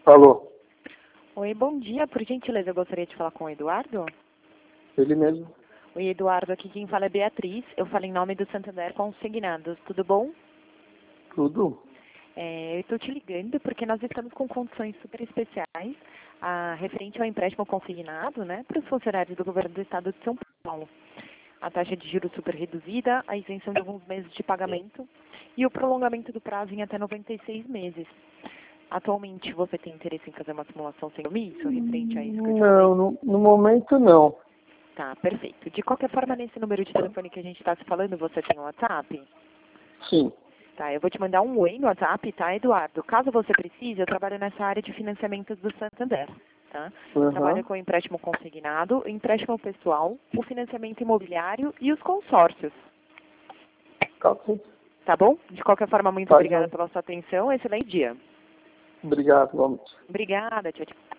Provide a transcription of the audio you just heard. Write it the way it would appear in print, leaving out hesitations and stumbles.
Alô, Oi, bom dia. Por gentileza, eu gostaria de falar com o Eduardo. ele mesmo? Oi, Eduardo. Aqui quem fala é Beatriz. Eu falo em nome do Santander Consignados. Tudo bom? Tudo? Eu estou te ligando porque nós estamos com condições super especiais referente ao empréstimo consignado, né, para os funcionários do governo do estado de São Paulo. A taxa de juros super reduzida, a isenção de alguns meses de pagamento e o prolongamento do prazo em até 96 meses. Atualmente, você tem interesse em fazer uma simulação sem compromisso referente a isso que eu te falei? Não, no momento não. Tá, perfeito. De qualquer forma, nesse número de telefone que a gente está se falando, você tem o WhatsApp? Sim. Tá, eu vou te mandar um oi no WhatsApp, tá, Eduardo? Caso você precise, eu trabalho nessa área de financiamentos do Santander, tá? Eu trabalho com empréstimo consignado, empréstimo pessoal, o financiamento imobiliário e os consórcios. Tá, sim. Tá bom? De qualquer forma, muito Tá, obrigada João. pela sua atenção. Excelente dia. Obrigado, vamos. Obrigada, tchau, tchau.